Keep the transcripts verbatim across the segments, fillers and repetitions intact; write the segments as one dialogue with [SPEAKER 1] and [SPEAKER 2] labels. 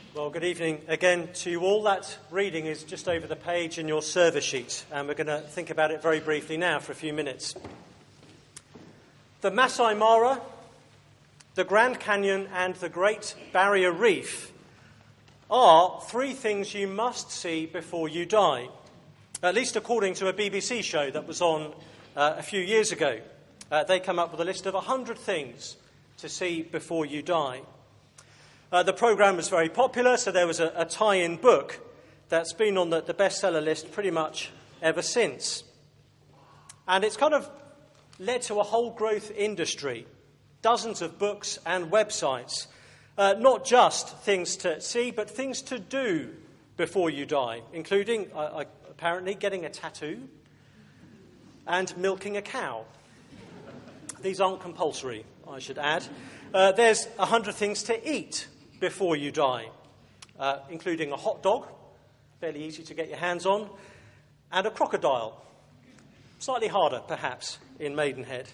[SPEAKER 1] Well, good evening again to you all. That reading is just over the page in your service sheet, and we're going to think about it very briefly now for a few minutes. The Masai Mara, the Grand Canyon, and the Great Barrier Reef are three things you must see before you die, at least according to a B B C show that was on uh, a few years ago. Uh, they come up with a list of one hundred things to see before you die. Uh, the programme was very popular, so there was a, a tie-in book that's been on the, the bestseller list pretty much ever since. And it's kind of led to a whole growth industry, dozens of books and websites, uh, not just things to see, but things to do before you die, including, uh, uh, apparently, getting a tattoo and milking a cow. These aren't compulsory, I should add. Uh, there's one hundred things to eat before you die, uh, including a hot dog, fairly easy to get your hands on, and a crocodile, slightly harder, perhaps, in Maidenhead.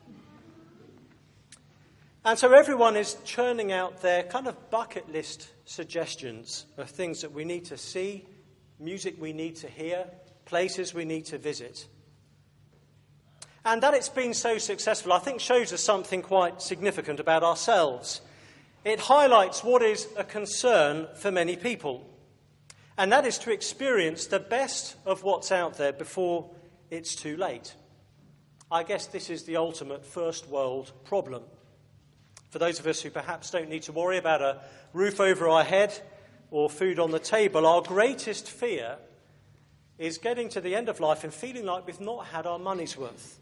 [SPEAKER 1] And so everyone is churning out their kind of bucket list suggestions of things that we need to see, music we need to hear, places we need to visit. And that it's been so successful, I think, shows us something quite significant about ourselves. It highlights what is a concern for many people, and that is to experience the best of what's out there before it's too late. I guess this is the ultimate first world problem. For those of us who perhaps don't need to worry about a roof over our head or food on the table, our greatest fear is getting to the end of life and feeling like we've not had our money's worth.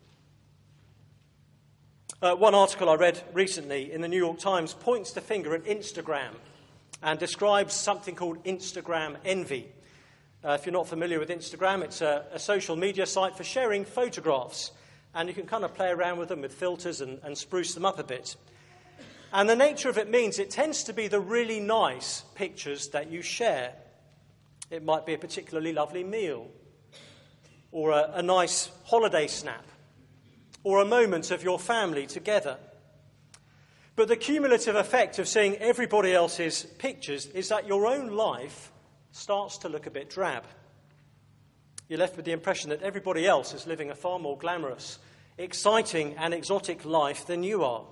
[SPEAKER 1] Uh, one article I read recently in the New York Times points the finger at Instagram and describes something called Instagram envy. Uh, if you're not familiar with Instagram, it's a, a social media site for sharing photographs, and you can kind of play around with them with filters and, and spruce them up a bit. And the nature of it means it tends to be the really nice pictures that you share. It might be a particularly lovely meal, or a, a nice holiday snap, or a moment of your family together. But the cumulative effect of seeing everybody else's pictures is that your own life starts to look a bit drab. You're left with the impression that everybody else is living a far more glamorous, exciting and exotic life than you are.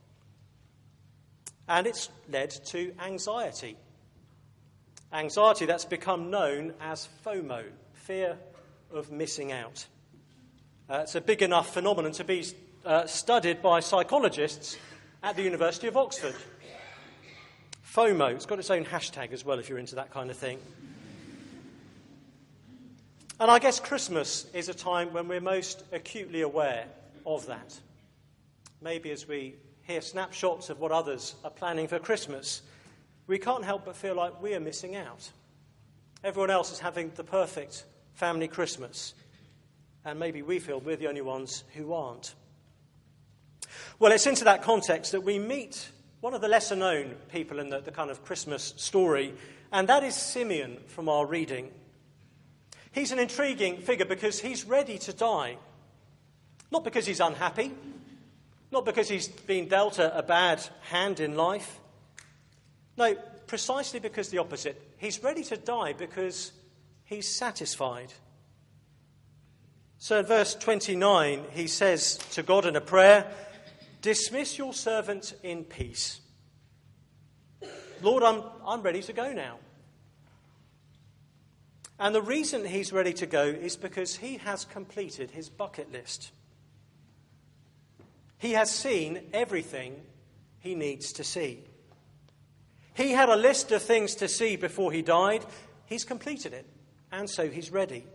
[SPEAKER 1] And it's led to anxiety. Anxiety that's become known as FOMO, fear of missing out. Uh, it's a big enough phenomenon to be uh, studied by psychologists at the University of Oxford. FOMO, it's got its own hashtag as well if you're into that kind of thing. And I guess Christmas is a time when we're most acutely aware of that. Maybe as we hear snapshots of what others are planning for Christmas, we can't help but feel like we are missing out. Everyone else is having the perfect family Christmas, and maybe we feel we're the only ones who aren't. Well, it's into that context that we meet one of the lesser-known people in the, the kind of Christmas story, and that is Simeon from our reading. He's an intriguing figure because he's ready to die. Not because he's unhappy, not because he's been dealt a, a bad hand in life. No, precisely because the opposite. He's ready to die because he's satisfied. So in verse twenty-nine, he says to God in a prayer, "Dismiss your servant in peace. Lord, I'm, I'm ready to go now." And the reason he's ready to go is because he has completed his bucket list. He has seen everything he needs to see. He had a list of things to see before he died. He's completed it, and so he's ready.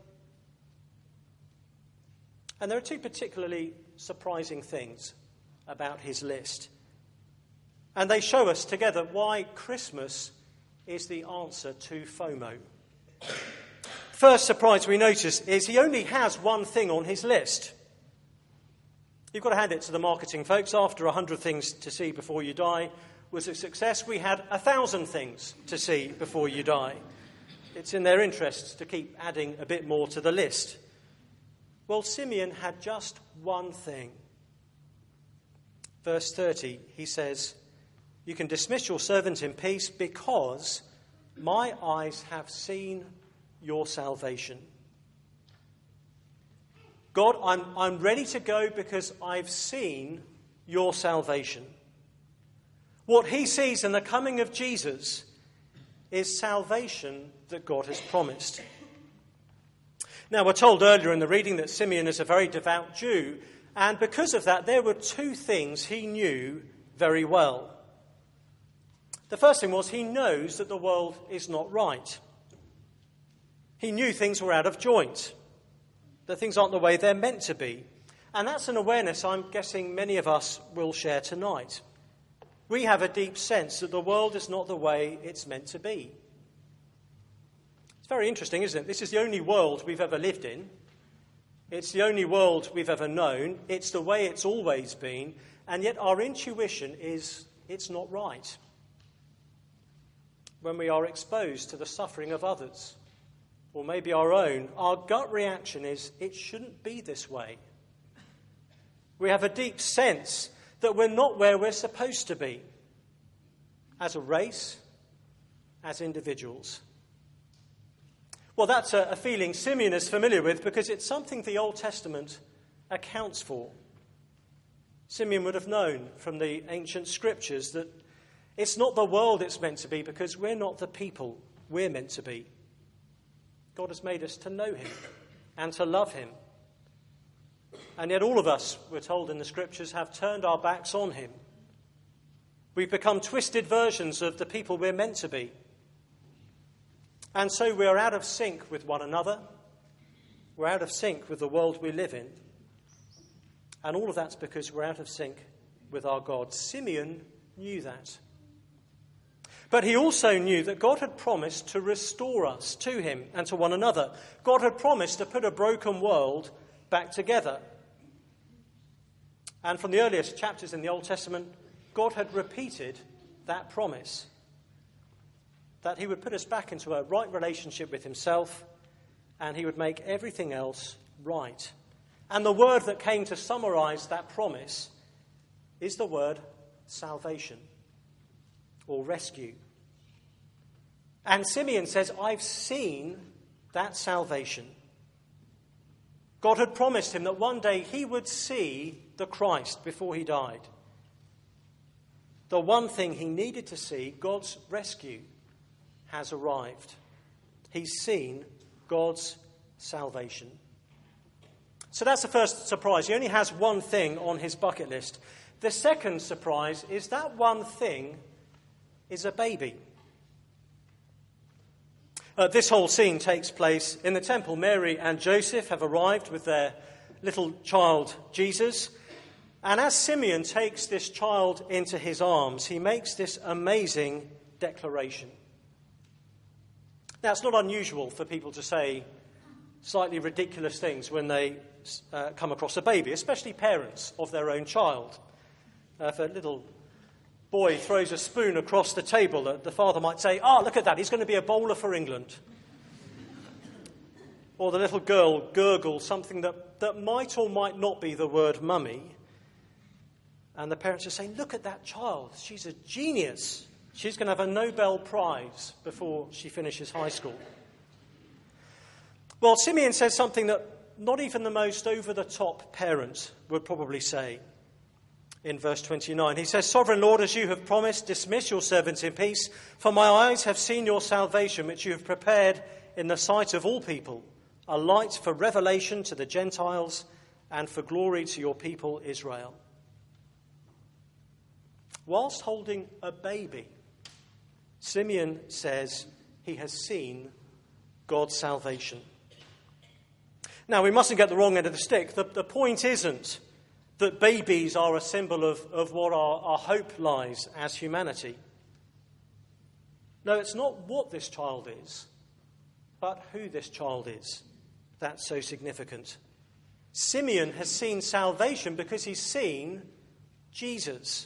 [SPEAKER 1] And there are two particularly surprising things about his list. And they show us together why Christmas is the answer to FOMO. First surprise we notice is he only has one thing on his list. You've got to hand it to the marketing folks. After one hundred things to see before you die was a success, we had one thousand things to see before you die. It's in their interests to keep adding a bit more to the list. Well, Simeon had just one thing. Verse thirty, he says, "You can dismiss your servant in peace because my eyes have seen your salvation. God, I'm, I'm ready to go because I've seen your salvation. What he sees in the coming of Jesus is salvation that God has promised. Now, we're told earlier in the reading that Simeon is a very devout Jew, and because of that, there were two things he knew very well. The first thing was he knows that the world is not right. He knew things were out of joint, that things aren't the way they're meant to be. And that's an awareness I'm guessing many of us will share tonight. We have a deep sense that the world is not the way it's meant to be. It's very interesting, isn't it? This is the only world we've ever lived in. It's the only world we've ever known. It's the way it's always been. And yet our intuition is it's not right. When we are exposed to the suffering of others, or maybe our own, our gut reaction is it shouldn't be this way. We have a deep sense that we're not where we're supposed to be, as a race, as individuals. Well, that's a, a feeling Simeon is familiar with because it's something the Old Testament accounts for. Simeon would have known from the ancient scriptures that it's not the world it's meant to be because we're not the people we're meant to be. God has made us to know him and to love him. And yet all of us, we're told in the scriptures, have turned our backs on him. We've become twisted versions of the people we're meant to be. And so we're out of sync with one another. We're out of sync with the world we live in. And all of that's because we're out of sync with our God. Simeon knew that. But he also knew that God had promised to restore us to him and to one another. God had promised to put a broken world back together. And from the earliest chapters in the Old Testament, God had repeated that promise. That he would put us back into a right relationship with himself and he would make everything else right. And the word that came to summarize that promise is the word salvation or rescue. And Simeon says, I've seen that salvation. God had promised him that one day he would see the Christ before he died. The one thing he needed to see, God's rescue, has arrived. He's seen God's salvation. So that's the first surprise. He only has one thing on his bucket list. The second surprise is that one thing is a baby. Uh, this whole scene takes place in the temple. Mary and Joseph have arrived with their little child, Jesus. And as Simeon takes this child into his arms, he makes this amazing declaration. Now, it's not unusual for people to say slightly ridiculous things when they uh, come across a baby, especially parents of their own child. Uh, if a little boy throws a spoon across the table, the, the father might say, "Ah, oh, look at that, he's going to be a bowler for England." Or the little girl gurgles something that, that might or might not be the word mummy. And the parents are saying, "Look at that child, she's a genius. She's going to have a Nobel Prize before she finishes high school." Well, Simeon says something that not even the most over-the-top parent would probably say. In verse twenty-nine, he says, "Sovereign Lord, as you have promised, dismiss your servants in peace, for my eyes have seen your salvation, which you have prepared in the sight of all people, a light for revelation to the Gentiles and for glory to your people Israel." Whilst holding a baby, Simeon says he has seen God's salvation. Now, we mustn't get the wrong end of the stick. The, the point isn't that babies are a symbol of, of what our, our hope lies as humanity. No, it's not what this child is, but who this child is. That's so significant. Simeon has seen salvation because he's seen Jesus.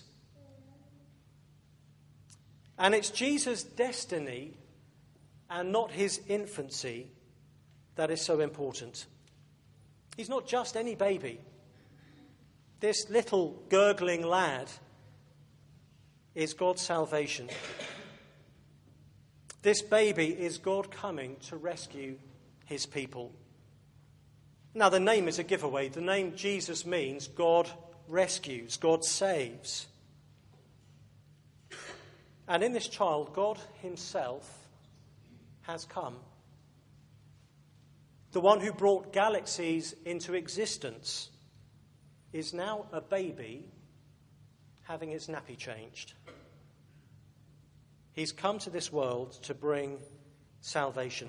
[SPEAKER 1] And it's Jesus' destiny and not his infancy that is so important. He's not just any baby. This little gurgling lad is God's salvation. This baby is God coming to rescue his people. Now, the name is a giveaway. The name Jesus means God rescues, God saves. And in this child, God himself has come. The one who brought galaxies into existence is now a baby having its nappy changed. He's come to this world to bring salvation.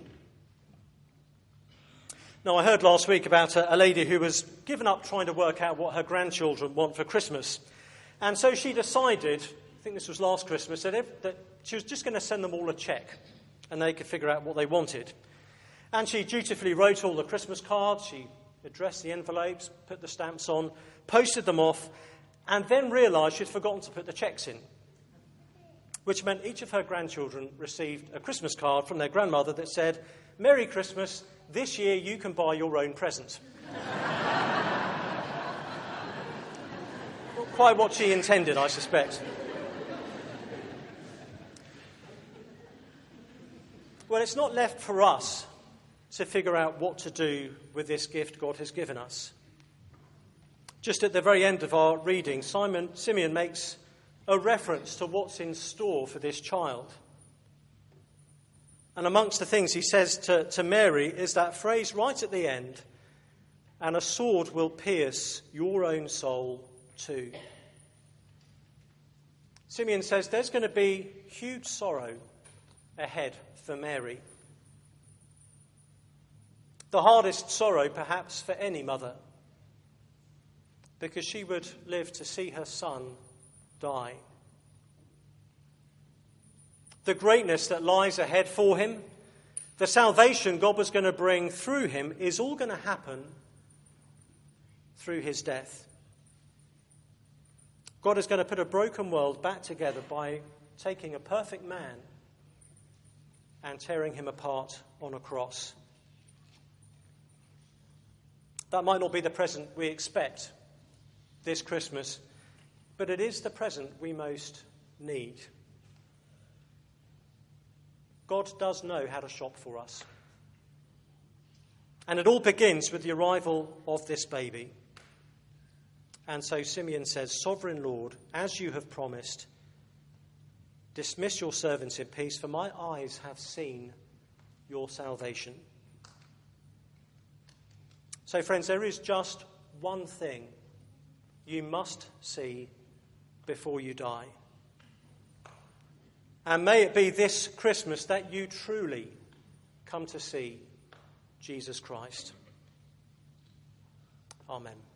[SPEAKER 1] Now, I heard last week about a, a lady who was given up trying to work out what her grandchildren want for Christmas. And so she decided, I think this was last Christmas, that, if, that she was just going to send them all a cheque and they could figure out what they wanted. And she dutifully wrote all the Christmas cards, she addressed the envelopes, put the stamps on, posted them off, and then realised she'd forgotten to put the cheques in, which meant each of her grandchildren received a Christmas card from their grandmother that said, "Merry Christmas, this year you can buy your own present." Not quite what she intended, I suspect. Well, it's not left for us to figure out what to do with this gift God has given us. Just at the very end of our reading, Simon Simeon makes a reference to what's in store for this child. And amongst the things he says to, to Mary is that phrase right at the end, "And a sword will pierce your own soul too." Simeon says there's going to be huge sorrow ahead for Mary. The hardest sorrow perhaps for any mother, because she would live to see her son die. The greatness that lies ahead for him, the salvation God was going to bring through him, is all going to happen through his death. God is going to put a broken world back together by taking a perfect man and tearing him apart on a cross. That might not be the present we expect this Christmas, but it is the present we most need. God does know how to shop for us. And it all begins with the arrival of this baby. And so Simeon says, "Sovereign Lord, as you have promised, dismiss your servants in peace, for my eyes have seen your salvation." So, friends, there is just one thing you must see before you die. And may it be this Christmas that you truly come to see Jesus Christ. Amen.